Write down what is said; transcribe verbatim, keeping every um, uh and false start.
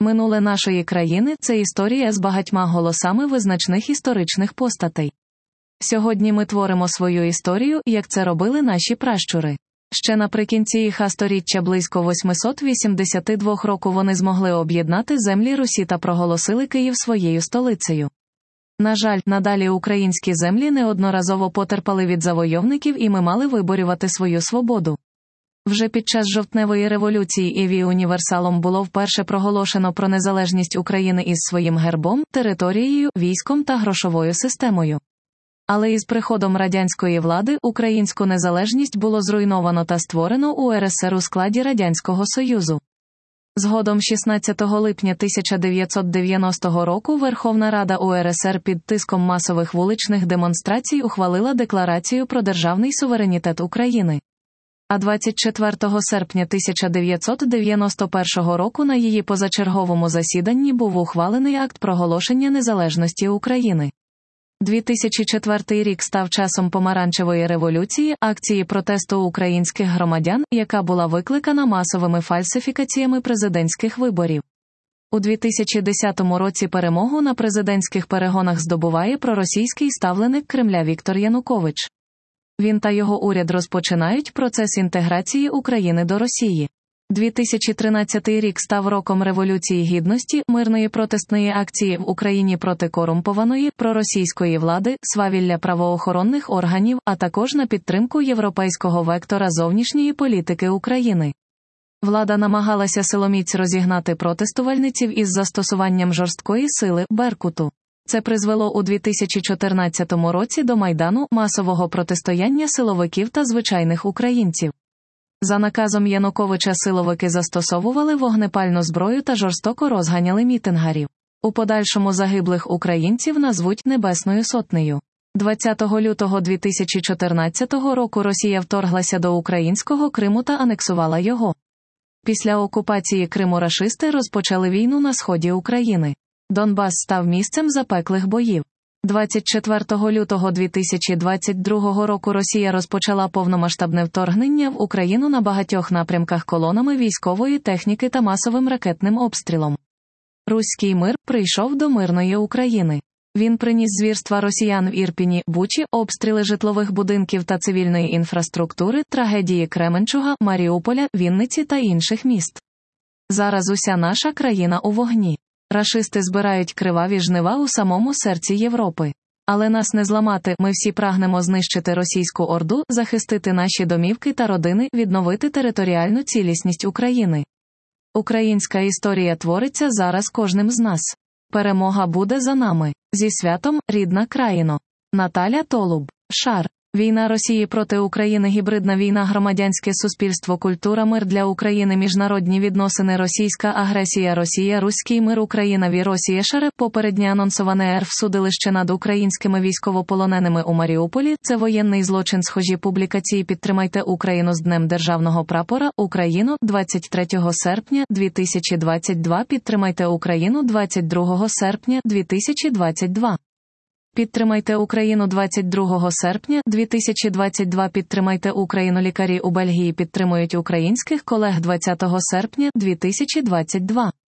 Минуле нашої країни – це історія з багатьма голосами визначних історичних постатей. Сьогодні ми творимо свою історію, як це робили наші пращури. Ще наприкінці їх сторіччя близько восьмисот вісімдесят два року вони змогли об'єднати землі Русі та проголосили Київ своєю столицею. На жаль, надалі українські землі неодноразово потерпали від завойовників і ми мали виборювати свою свободу. Вже під час жовтневої революції Еві універсалом було вперше проголошено про незалежність України із своїм гербом, територією, військом та грошовою системою. Але із приходом радянської влади українську незалежність було зруйновано та створено У Ер Ес Ер у складі Радянського Союзу. Згодом шістнадцятого липня тисяча дев'ятсот дев'яностого року Верховна Рада У Ер Ес Ер під тиском масових вуличних демонстрацій ухвалила Декларацію про державний суверенітет України. А двадцять четвертого серпня тисяча дев'ятсот дев'яносто першого року на її позачерговому засіданні був ухвалений акт проголошення незалежності України. дві тисячі четвертий рік став часом помаранчевої революції, акції протесту українських громадян, яка була викликана масовими фальсифікаціями президентських виборів. У дві тисячі десятому році перемогу на президентських перегонах здобуває проросійський ставленик Кремля Віктор Янукович. Він та його уряд розпочинають процес інтеграції України до Росії. дві тисячі тринадцятий рік став роком Революції Гідності, мирної протестної акції в Україні проти корумпованої, проросійської влади, свавілля правоохоронних органів, а також на підтримку європейського вектора зовнішньої політики України. Влада намагалася силоміць розігнати протестувальниців із застосуванням жорсткої сили – Беркуту. Це призвело у дві тисячі чотирнадцятому році до Майдану, масового протистояння силовиків та звичайних українців. За наказом Януковича силовики застосовували вогнепальну зброю та жорстоко розганяли мітингарів. У подальшому загиблих українців назвуть Небесною Сотнею. двадцятого лютого дві тисячі чотирнадцятого року Росія вторглася до українського Криму та анексувала його. Після окупації Криму рашисти розпочали війну на сході України. Донбас став місцем запеклих боїв. двадцять четвертого лютого дві тисячі двадцять другого року Росія розпочала повномасштабне вторгнення в Україну на багатьох напрямках колонами військової техніки та масовим ракетним обстрілом. Руський мир прийшов до мирної України. Він приніс звірства росіян в Ірпіні, Бучі, обстріли житлових будинків та цивільної інфраструктури, трагедії Кременчуга, Маріуполя, Вінниці та інших міст. Зараз уся наша країна у вогні. Рашисти збирають криваві жнива у самому серці Європи. Але нас не зламати, ми всі прагнемо знищити російську орду, захистити наші домівки та родини, відновити територіальну цілісність України. Українська історія твориться зараз кожним з нас. Перемога буде за нами. Зі святом, рідна країно. Наталя Толуб. Шар. Війна Росії проти України, гібридна війна, громадянське суспільство, культура, мир для України, міжнародні відносини, російська агресія, Росія, руський мир, Україна, ві Росія, шаре, попереднє анонсоване РФ судилище над українськими військовополоненими у Маріуполі, це воєнний злочин, схожі публікації, підтримайте Україну з Днем Державного Прапора, Україну, двадцять третього серпня дві тисячі двадцять два, підтримайте Україну двадцять другого серпня дві тисячі двадцять два. Підтримайте Україну двадцять другого серпня дві тисячі двадцять два. Підтримайте Україну. Лікарі у Бельгії підтримують українських колег двадцятого серпня дві тисячі двадцять два.